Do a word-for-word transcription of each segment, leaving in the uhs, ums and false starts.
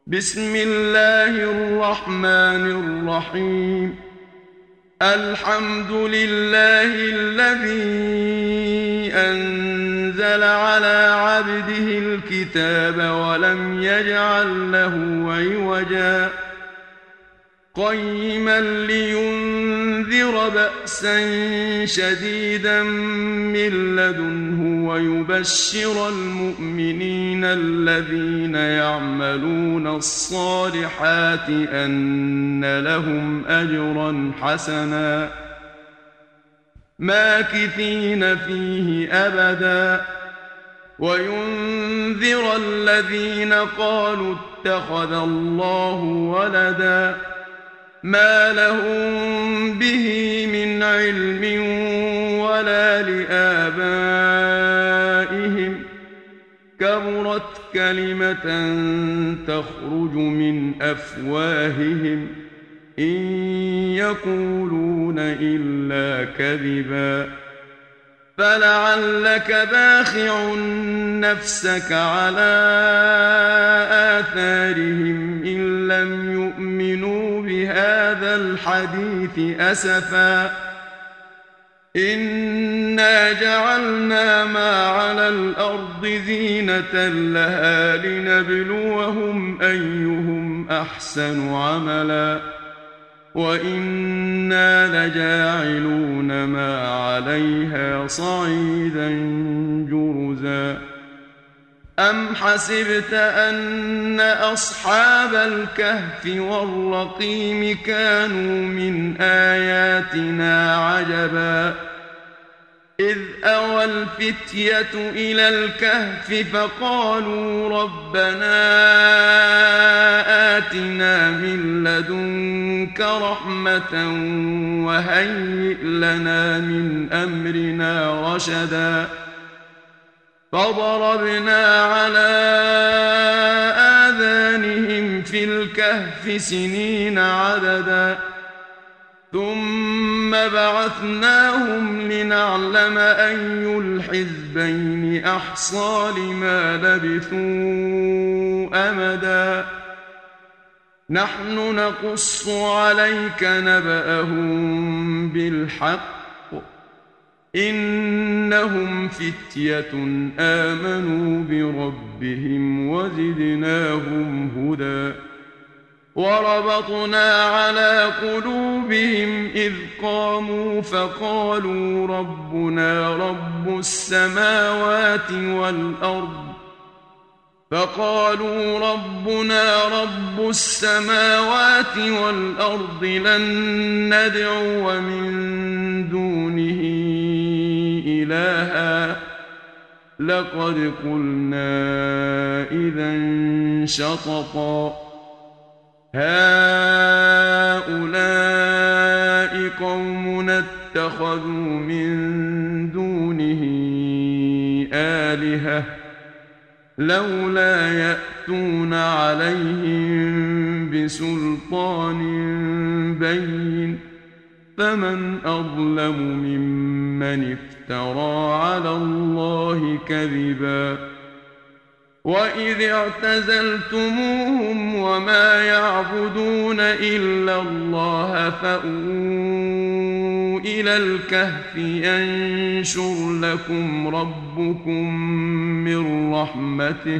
بسم الله الرحمن الرحيم. الحمد لله الذي أنزل على عبده الكتاب ولم يجعل له عوجا قيما لينذر بأسا شديدا من لدنه ويبشر المؤمنين الذين يعملون الصالحات أن لهم أجرا حسنا ماكثين فيه أبدا وينذر الذين قالوا اتخذ الله ولدا ما لهم به من علم ولا لآبائهم كبرت كلمة تخرج من أفواههم إن يقولون إلا كذبا فلعلك باخع نفسك على آثارهم إن لم يؤمنوا بهذا الحديث أسفا إنا جعلنا ما على الأرض زينة لها لنبلوهم أيهم أحسن عملا وإنا لجاعلون ما عليها صعيدا جرزا أم حسبت أن أصحاب الكهف والرقيم كانوا من آياتنا عجبا إذ أوى الفتية إلى الكهف فقالوا ربنا آتنا من لدنك رحمة وهيئ لنا من أمرنا رشدا فضربنا على آذانهم في الكهف سنين عددا ثم بعثناهم لنعلم أي الحزبين أحصى لما لبثوا أمدا نحن نقص عليك نبأهم بالحق إنهم فتية آمنوا بربهم وزدناهم هدى وربطنا على قلوبهم إذ قاموا فقالوا ربنا رب السماوات والأرض فقالوا ربنا رب السماوات والأرض لن ندعو من دونه إلها لقد قلنا إذا شططا هؤلاء قومنا اتخذوا من دونه آلهة لولا يأتون عليهم بسلطان بين فمن أظلم ممن افترى على الله كذبا وإذ اعتزلتموهم وما يعبدون إلا الله فأووا إلى الكهف ينشر لكم ربكم من رحمته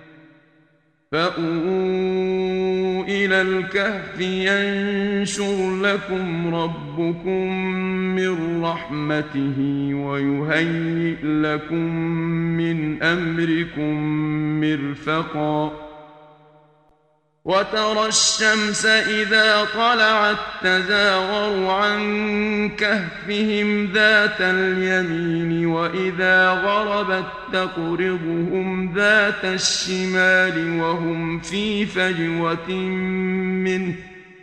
فأووا إلى الكهف ينشر لكم ربكم من رحمته ويهيئ لكم من أمركم مرفقا وترى الشمس إذا طلعت تزاور عن كهفهم ذات اليمين وإذا غربت تقرضهم ذات الشمال وهم في فجوة منه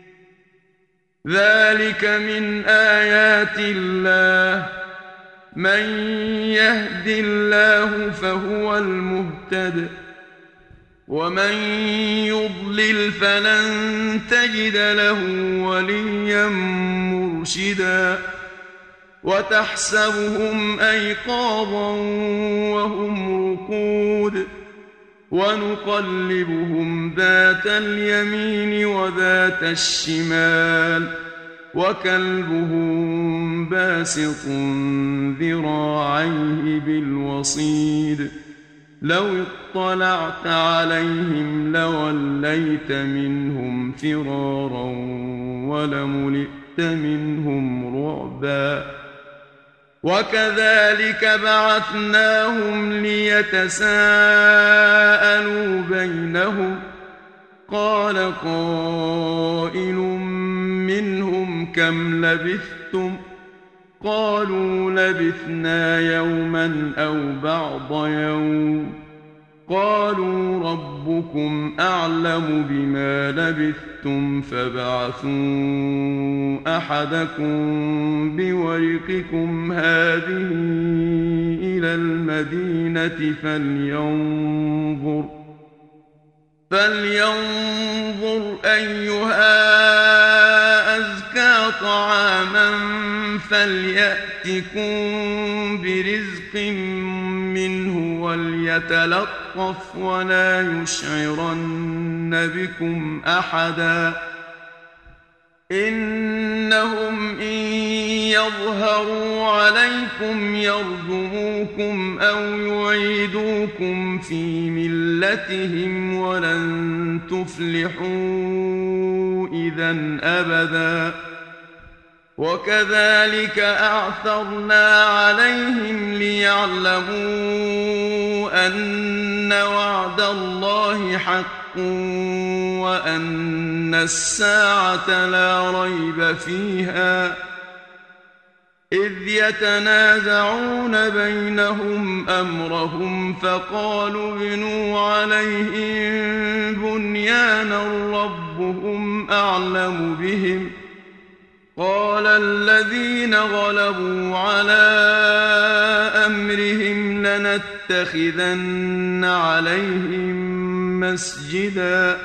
ذلك من آيات الله من يهد الله فهو المهتد ومن يضلل فلن تجد له وليا مرشدا وتحسبهم أيقاظا وهم رقود ونقلبهم ذات اليمين وذات الشمال وكلبهم باسط ذراعيه بالوصيد لو اطلعت عليهم لوليت منهم فرارا ولملئت منهم رعبا وكذلك بعثناهم ليتساءلوا بينهم قال قائل منهم كم لبثتم قالوا لبثنا يوما أو بعض يوم قالوا ربكم أعلم بما لبثتم فابعثوا أحدكم بورقكم هذه إلى المدينة فلينظر فلينظر أيها أزكى طعاما فليأتكم برزق منه وليتلطف ولا يشعرن بكم أحدا إنهم إن يظهروا عليكم يرجموكم أو يعيدوكم في ملتهم ولن تفلحوا إذن أبدا وكذلك أعثرنا عليهم ليعلموا أن وعد الله حق وأن الساعة لا ريب فيها إذ يتنازعون بينهم أمرهم فقالوا ابنوا عليهم بنيانا ربهم أعلم بهم قال الذين غلبوا على أمرهم لنتخذن عليهم مسجدا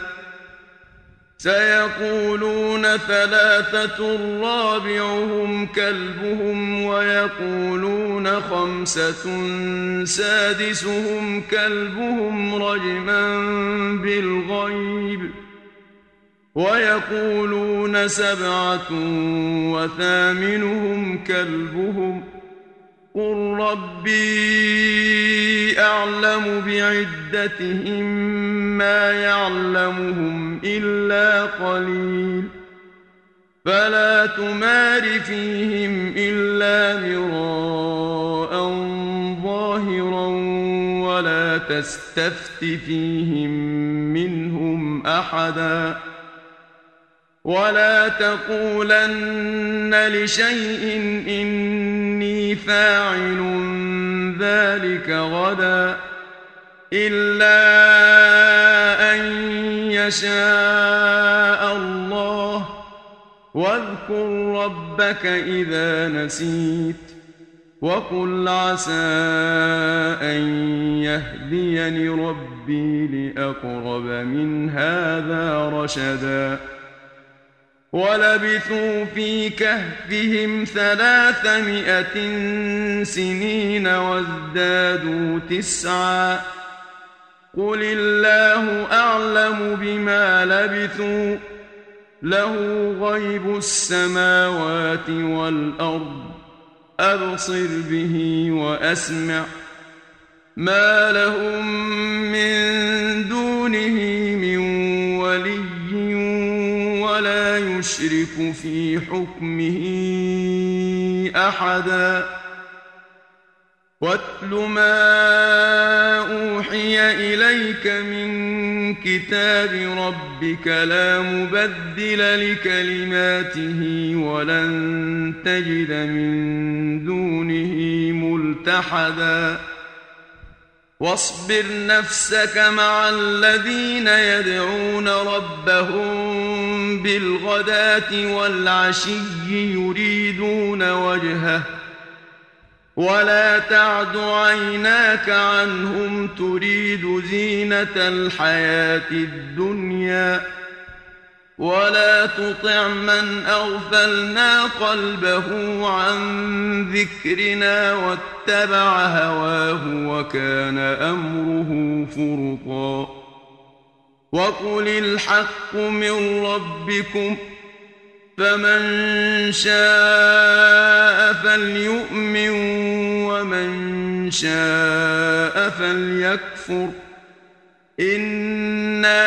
سيقولون ثلاثة رابعهم كلبهم ويقولون خمسة سادسهم كلبهم رجما بالغيب ويقولون سبعة وثامنهم كلبهم قل ربي أعلم بعدتهم ما يعلمهم إلا قليل فلا تمار فيهم إلا مراء ظاهرا ولا تستفت فيهم منهم أحدا ولا تقولن لشيء إني فاعل ذلك غدا إلا أن يشاء الله واذكر ربك إذا نسيت وقل عسى أن يهديني ربي لأقرب من هذا رشدا ولبثوا في كهفهم ثلاثمائة سنين وازدادوا تسعا قل الله أعلم بما لبثوا له غيب السماوات والأرض أبصر به وأسمع ما لهم من دونه من ولي ولا يشرك في حكمه أحدا واتل ما أوحي إليك من كتاب ربك لا مبدل لكلماته ولن تجد من دونه ملتحدا واصبر نفسك مع الذين يدعون ربهم بالغداة والعشي يريدون وجهه ولا تعد عيناك عنهم تريد زينة الحياة الدنيا ولا تطع من أغفلنا قلبه عن ذكرنا واتبع هواه وكان أمره فرطا وقل الحق من ربكم فمن شاء فليؤمن ومن شاء فليكفر إنا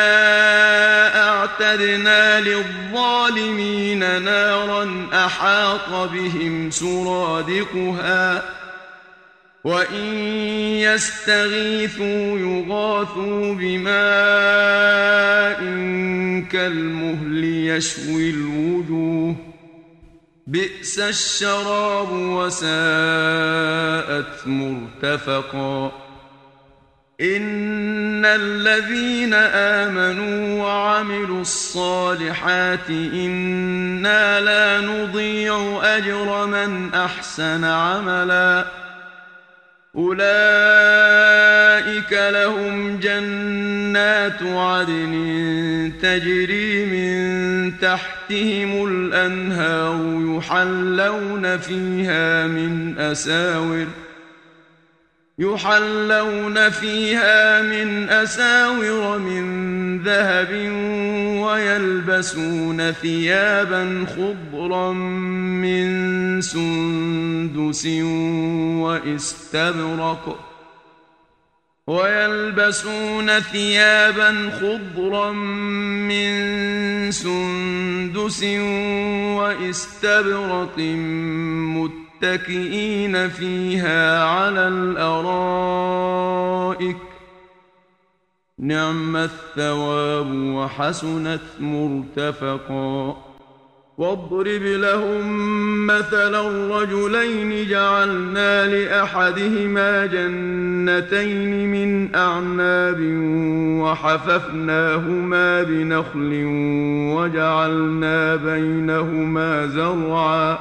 أعتدنا للظالمين نارا أحاط بهم سرادقها وإن يستغيثوا يغاثوا بماء كالمهل يشوي الوجوه بئس الشراب وساءت مرتفقا إن الذين آمنوا وعملوا الصالحات إنا لا نضيع أجر من أحسن عملا أولئك لهم جنات عدن تجري من تحتهم الأنهار يحلون فيها من أساور يحلون فيها من أساور من ذهب ويلبسون ثيابا خضرا من سندس واستبرق ويلبسون ثيابا خضرا من سندس واستبرق متكئين فيها على الأرائك نعم الثواب وحسنت مرتفقا واضرب لهم مثلا الرجلين جعلنا لأحدهما جنتين من أعناب وحففناهما بنخل وجعلنا بينهما زرعا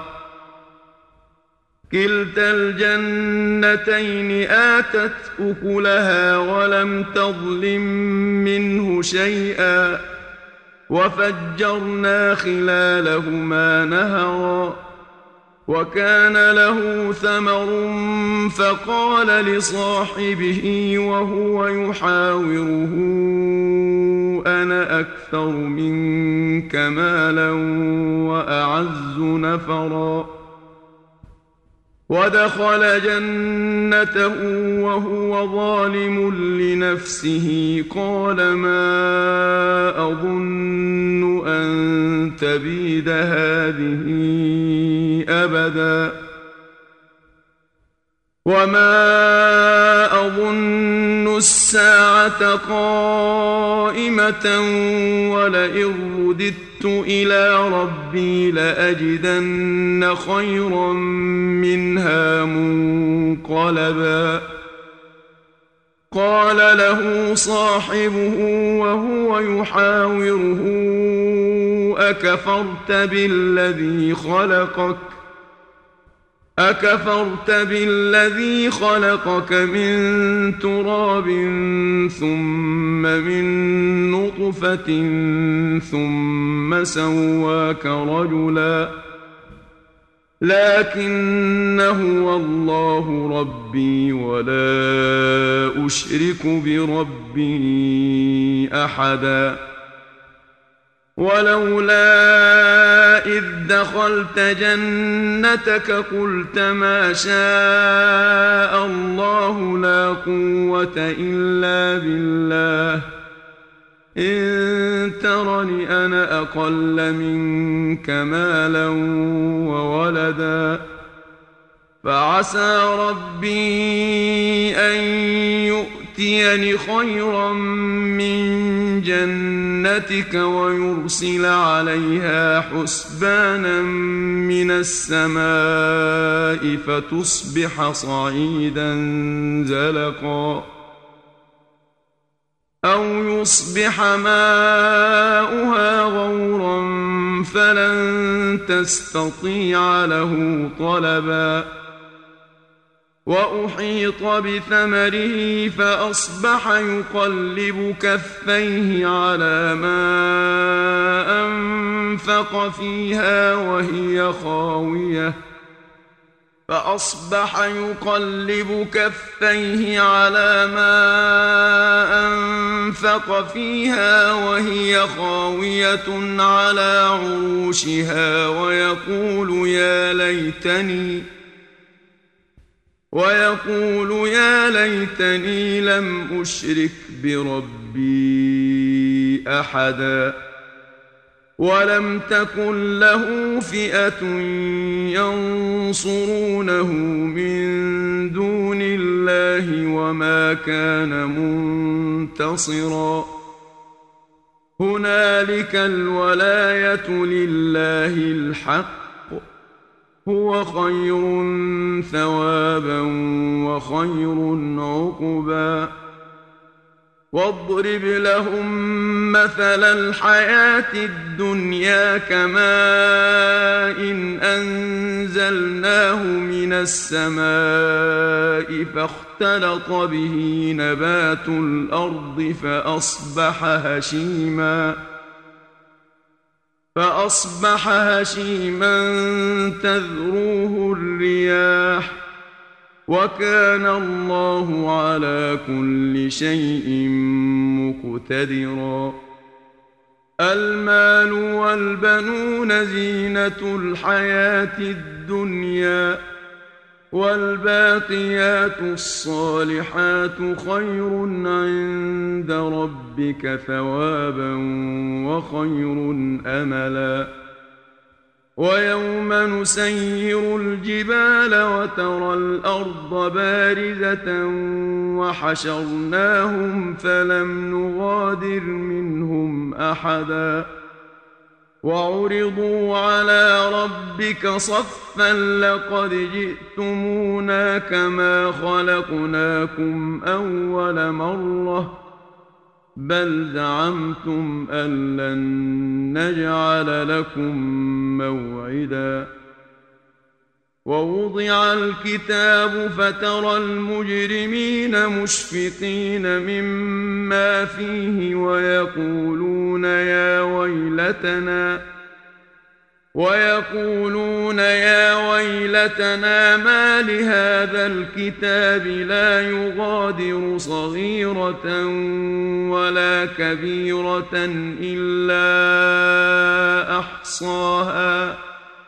كلتا الجنتين آتت أكلها ولم تظلم منه شيئا وفجرنا خلالهما نهرا وكان له ثمر فقال لصاحبه وهو يحاوره أنا أكثر منك مالا وأعز نفرا ودخل جنته وهو ظالم لنفسه قال ما أظن أن تبيد هذه أبدا وما أظن الساعة قائمة ولئن رددت إلى ربي لأجدن خيرا منها منقلبا قال له صاحبه وهو يحاوره أكفرت بالذي خلقك أكفرت بالذي خلقك من تراب ثم من نطفة ثم سواك رجلا لكن هو الله ربي ولا أشرك بربي أحدا ولولا إذ دخلت جنتك قلت ما شاء الله لا قوة إلا بالله إن ترني أنا أقل منك مالا وولدا فعسى ربي أن يؤتيني خيرا من جنتك ويرسل عليها حسبانا من السماء فتصبح صعيدا زلقا أو يصبح ماؤها غورا فلن تستطيع له طلبا وأحيط بثمره فأصبح يقلب كفيه على ما أنفق أنفق فيها وهي خاوية فأصبح يقلب كفيه على ما أنفق فيها وهي خاوية على عروشها ويقول يا ليتني ويقول يا ليتني لم أشرك بربي أحدا ولم تكن له فئة ينصرونه من دون الله وما كان منتصرا هنالك الولاية لله الحق هو خير ثوابا وخير عقبا واضرب لهم مثل الحياة الدنيا كماء إن أنزلناه من السماء فاختلط به نبات الأرض فأصبح هشيما فأصبح هشيما تذروه الرياح وكان الله على كل شيء مقتدرا المال والبنون زينة الحياة الدنيا والباقيات الصالحات خير عند ربك ثوابا وخير أملا ويوم نسير الجبال وترى الأرض بارزة وحشرناهم فلم نغادر منهم أحدا وعرضوا على ربك صفا لقد جئتمونا كما خلقناكم أول مرة بل زعمتم أن لن نجعل لكم موعدا ووضع الكتاب فترى المجرمين مشفقين مما فيه ويقولون يا ويلتنا ويقولون يا ويلتنا ما لهذا الكتاب لا يغادر صغيرة ولا كبيرة إلا أحصاها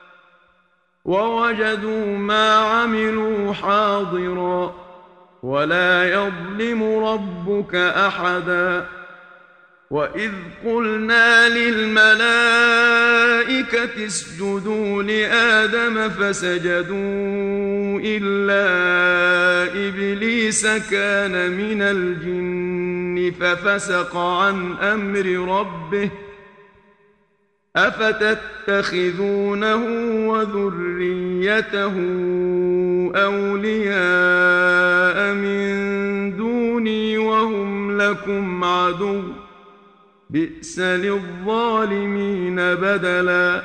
ووجدوا ما عملوا حاضرا ولا يظلم ربك أحدا وإذ قلنا للملائكة اسجدوا لآدم فسجدوا إلا إبليس كان من الجن ففسق عن أمر ربه أفتتخذونه وذريته أولياء من دوني وهم لكم عدو بئس للظالمين بدلا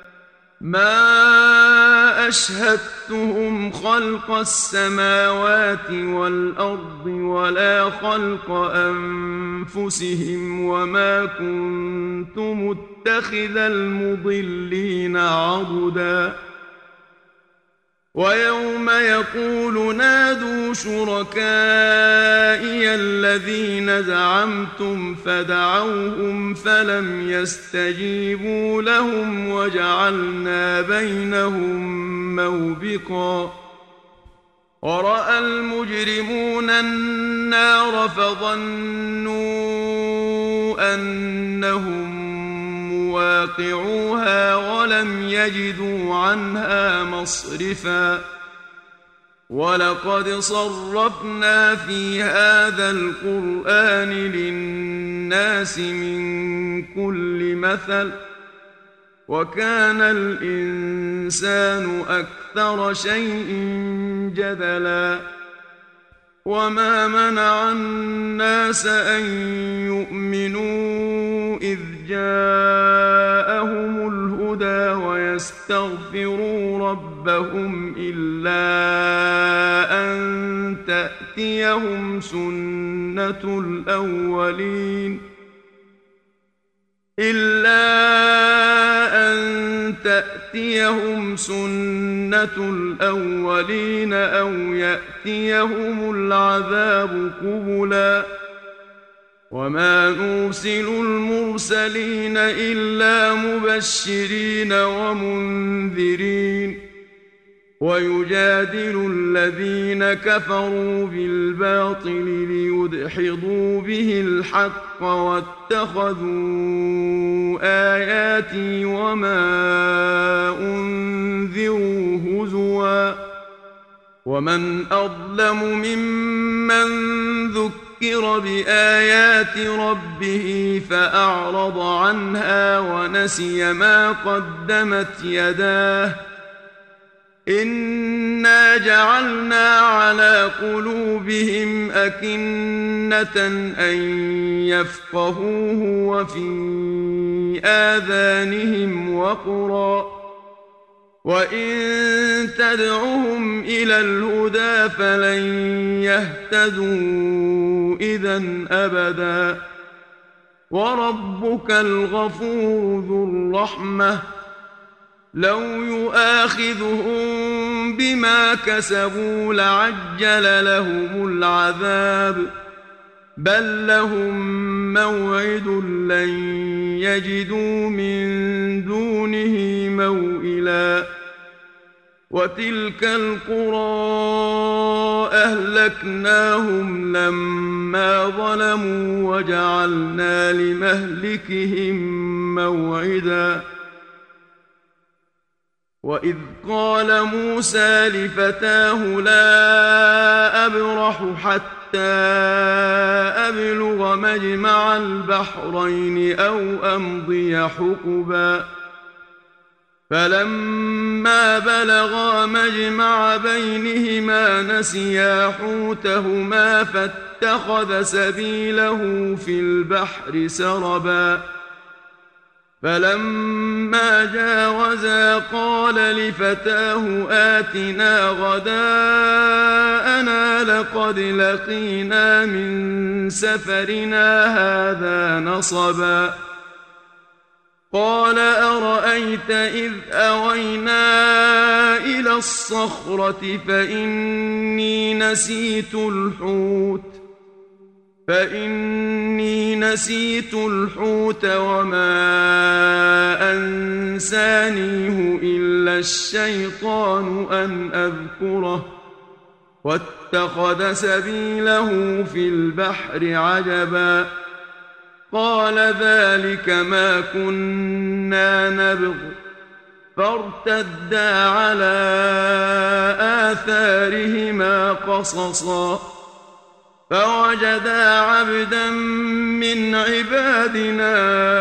ما أشهدتهم خلق السماوات والأرض ولا خلق أنفسهم وما كنت متخذ المضلين عضدا ويوم يقول نادوا شركائي الذين زعمتم فدعوهم فلم يستجيبوا لهم وجعلنا بينهم موبقا ورأى المجرمون النار فظنوا أنهم مواقعوها ولم يجدوا عنها مصرفا ولقد صرفنا في هذا القرآن للناس من كل مثل وكان الإنسان أكثر شيء جدلا وما منع الناس أن يؤمنوا إذ جاءهم الهدى ويستغفروا ربهم إلا أن تأتيهم سنة الأولين إلا سنة الأولين أو يأتيهم العذاب قبلا وما نرسل المرسلين إلا مبشرين ومنذرين ويجادل الذين كفروا بالباطل ليدحضوا به الحق واتخذوا آياتي وما أنذروا هزوا ومن أظلم ممن ذكر بآيات ربه فأعرض عنها ونسي ما قدمت يداه إنا جعلنا على قلوبهم أكنة أن يفقهوه وفي آذانهم وقرا وإن تدعهم إلى الهدى فلن يهتدوا إذن أبدا وربك الغفور ذو الرحمة لو يؤاخذهم بما كسبوا لعجل لهم العذاب بل لهم موعد لن يجدوا من دونه موئلا وتلك القرى أهلكناهم لما ظلموا وجعلنا لمهلكهم موعدا وإذ قال موسى لفتاه لا أبرح حتى أبلغ مجمع البحرين أو أمضي حقبا فلما بلغا مجمع بينهما نسيا حوتهما فاتخذ سبيله في البحر سربا فلما جاوزا قال لفتاه آتنا غداءنا لقد لقينا من سفرنا هذا نصبا قال أرأيت إذ أوينا إلى الصخرة فإني نسيت الحوت فإني نسيت الحوت وما أنسانيه إلا الشيطان أن أذكره واتخذ سبيله في البحر عجبا قال ذلك ما كنا نبغ فارتدا على آثارهما قصصا فوجدا عبدا من عبادنا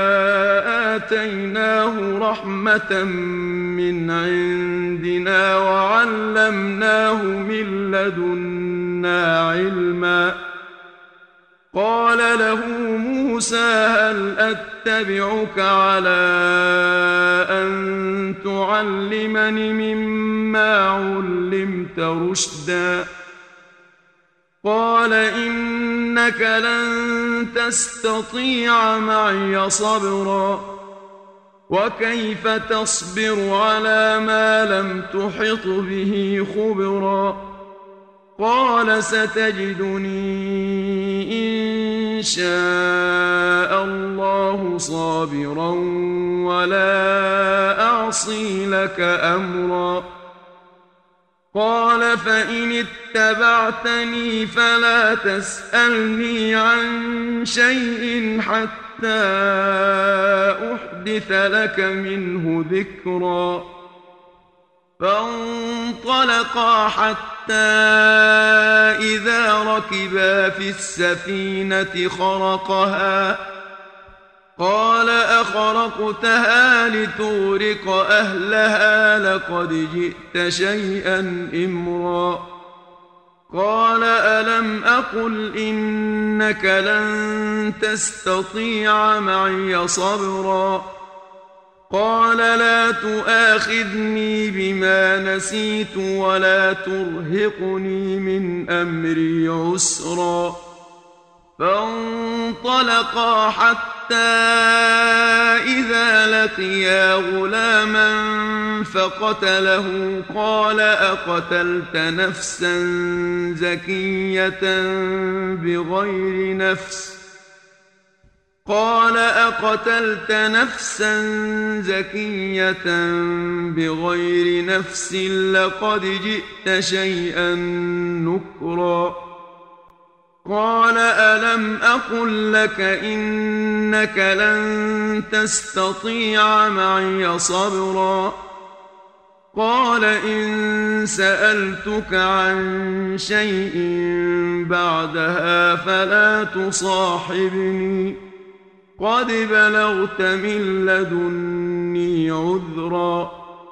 آتيناه رحمة من عندنا وعلمناه من لدنا علما قال له موسى هل أتبعك على أن تعلمني مما علمت رشدا قال إنك لن تستطيع معي صبرا وكيف تصبر على ما لم تحط به خبرا قال ستجدني إن شاء الله صابرا ولا أعصي لك أمرا قال فإن اتبعتني فلا تسألني عن شيء حتى أحدث لك منه ذكرا فانطلقا حتى إذا ركبا في السفينة خرقها قال أخرقتها لتغرق أهلها لقد جئت شيئا إمرا قال ألم أقل إنك لن تستطيع معي صبرا قال لا تؤاخذني بما نسيت ولا ترهقني من أمري عسرا فانطلقا حتى إذا لقيا غلاما فقتله قال أقتلت نفسا زكية بغير نفس قال أقتلت نفسا زكية بغير نفس لقد جئت شيئا نكرا قال ألم أقل لك إنك لن تستطيع معي صبرا قال إن سألتك عن شيء بعدها فلا تصاحبني قد بلغت من لدني عذرا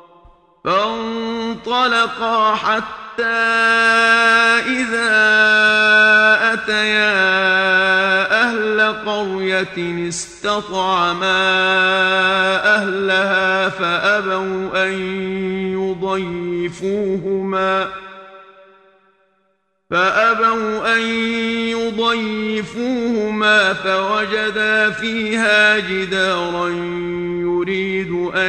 فانطلقا حتى إذا أتيا أهل قرية استطعما أهلها فأبوا أن يضيفوهما فأبوا أن يضيفوهما فوجدا فيها جدارا يريد أن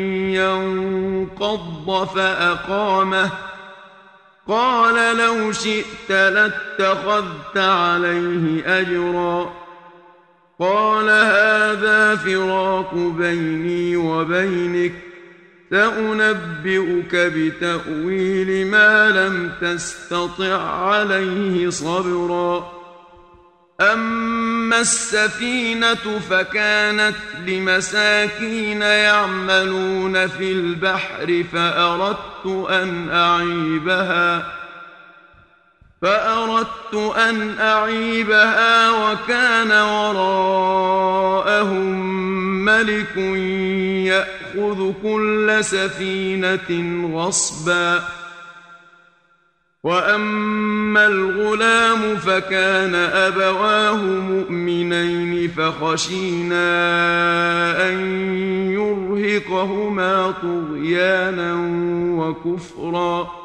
ينقض فأقامه قال لو شئت لاتخذت عليه أجرا قال هذا فراق بيني وبينك سأنبئك بتأويل ما لم تستطع عليه صبرا أما السفينة فكانت لمساكين يعملون في البحر فأردت أن أعيبها فأردت أن أعيبها وكان وراءهم ملك يأخذ كل سفينة غصبا وأما الغلام فكان أبواه مؤمنين فخشينا أن يرهقهما طغيانا وكفرا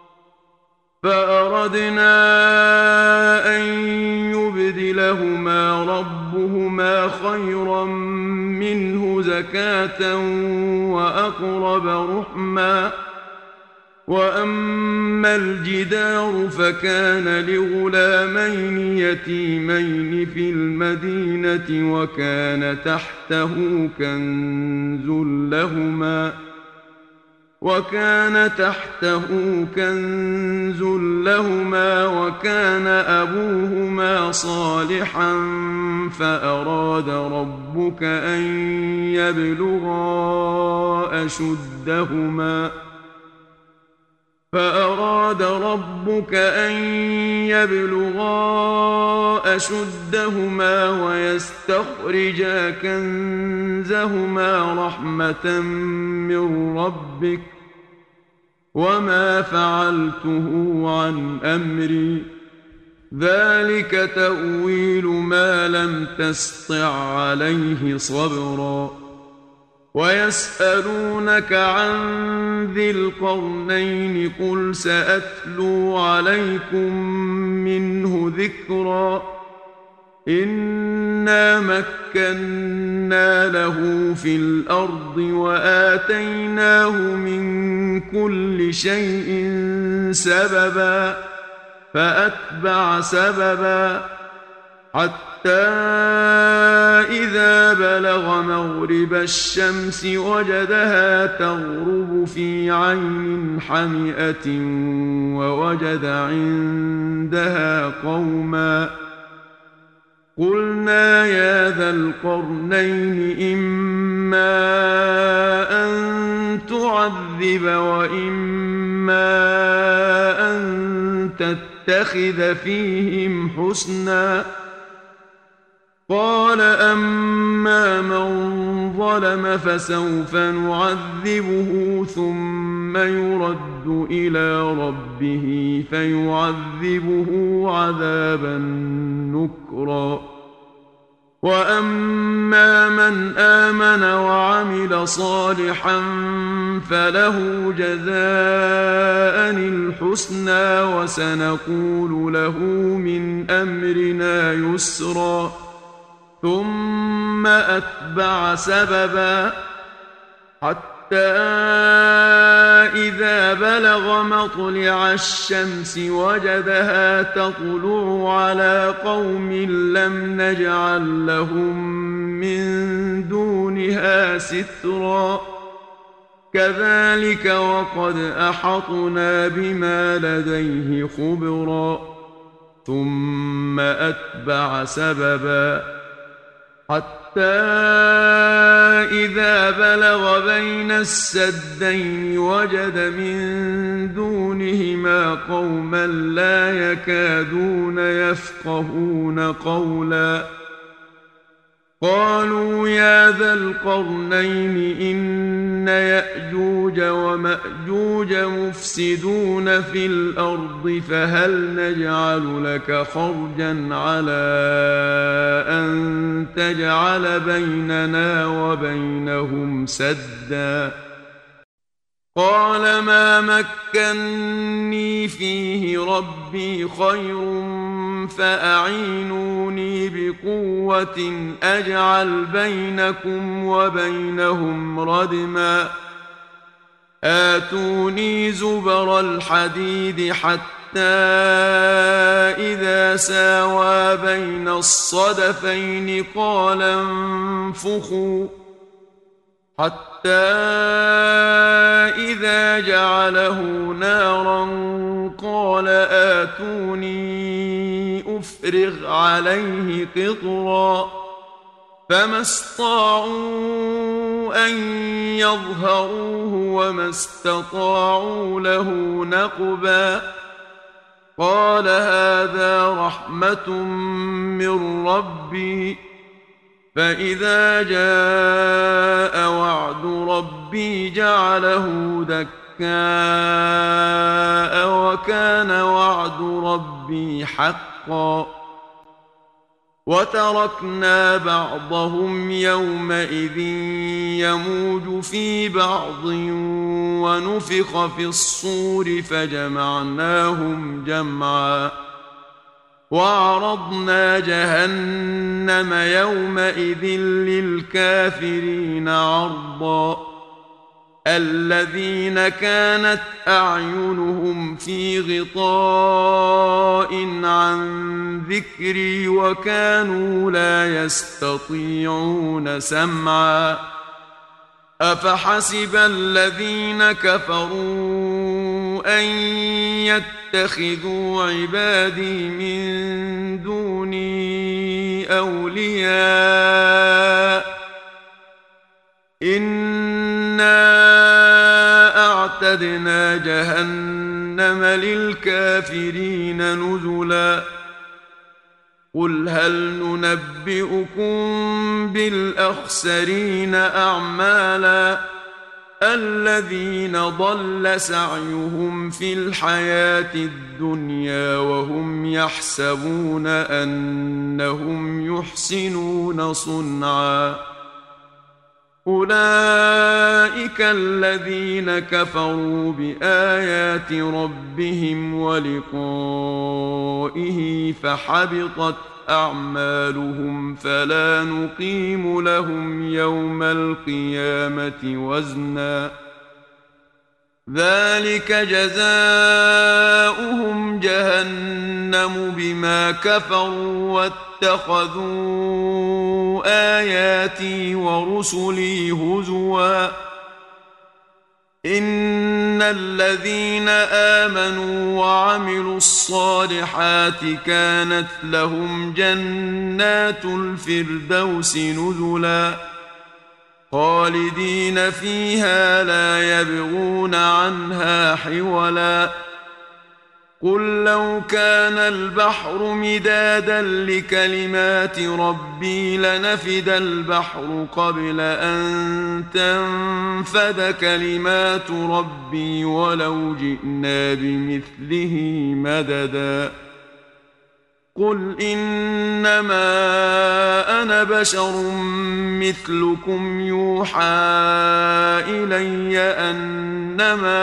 فأردنا أن يبدلهما ربهما خيرا منه زكاة وأقرب رحما وأما الجدار فكان لغلامين يتيمين في المدينة وكان تحته كنز لهما وكان تحته كنز لهما وكان أبوهما صالحا فأراد ربك أن يبلغا أشدهما فأراد ربك أن يبلغا أشدهما ويستخرجا كنزهما رحمة من ربك وما فعلته عن أمري ذلك تأويل ما لم تسطع عليه صبرا ويسألونك عن ذي القرنين قل سأتلو عليكم منه ذكرا إنا مكنا له في الأرض وآتيناه من كل شيء سببا فأتبع سببا حتى إذا بلغ مغرب الشمس وجدها تغرب في عين حمئة ووجد عندها قوما قلنا يا ذا القرنين إما أن تعذب وإما أن تتخذ فيهم حسنا قال أما من ظلم فسوف نعذبه ثم يرد إلى ربه فيعذبه عذابا نكرا وأما من آمن وعمل صالحا فله جزاء الحسنى وسنقول له من أمرنا يسرا ثم أتبع سببا حتى إذا بلغ مطلع الشمس وجدها تطلع على قوم لم نجعل لهم من دونها سترا كذلك وقد أحطنا بما لديه خبرا ثم أتبع سببا حتى إذا بلغ بين السدين وجد من دونهما قوما لا يكادون يفقهون قولا قالوا يا ذا القرنين إن يأجوج ومأجوج مفسدون في الأرض فهل نجعل لك خرجا على أن تجعل بيننا وبينهم سدا قال ما مكني فيه ربي خير فأعينوني بقوة أجعل بينكم وبينهم ردما آتوني زبر الحديد حتى إذا ساوى بين الصدفين قال انفخوا حتى إذا جعله نارا قال آتوني أفرغ عليه قطرا فما استطاعوا أن يظهروه وما استطاعوا له نقبا قال هذا رحمة من ربي فإذا جاء وعد ربي جعله دكاء وكان وعد ربي حقا وتركنا بعضهم يومئذ يموج في بعض ونفخ في الصور فجمعناهم جمعا وعرضنا جهنم يومئذ للكافرين عرضا الذين كانت أعينهم في غطاء عن ذكري وكانوا لا يستطيعون سمعا أفحسب الذين كفروا أن يتخذوا عبادي من دوني أولياء إنا أعتدنا جهنم للكافرين نزلا قل هل ننبئكم بالأخسرين أعمالا الذين ضل سعيهم في الحياة الدنيا وهم يحسبون أنهم يحسنون صنعا أولئك الذين كفروا بآيات ربهم ولقائه فحبطت أعمالهم فلا نقيم لهم يوم القيامة وزنا ذلك جزاؤهم جهنم بما كفروا واتخذوا آياتي ورسلي هزوا إن الذين آمنوا وعملوا الصالحات كانت لهم جنات الفردوس نزلا خالدين فيها لا يبغون عنها حولا قل لو كان البحر مدادا لكلمات ربي لنفد البحر قبل أن تنفد كلمات ربي ولو جئنا بمثله مددا قل إنما أنا بشر مثلكم يوحى إلي أنما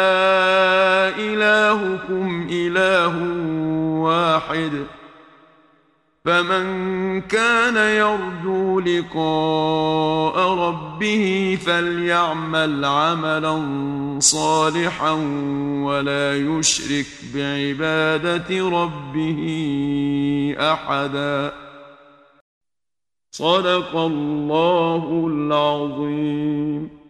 إلهكم إله واحد فمن كان يرجو لقاء ربه فليعمل عملا صالحا ولا يشرك بعبادة ربه أحدا. صدق الله العظيم.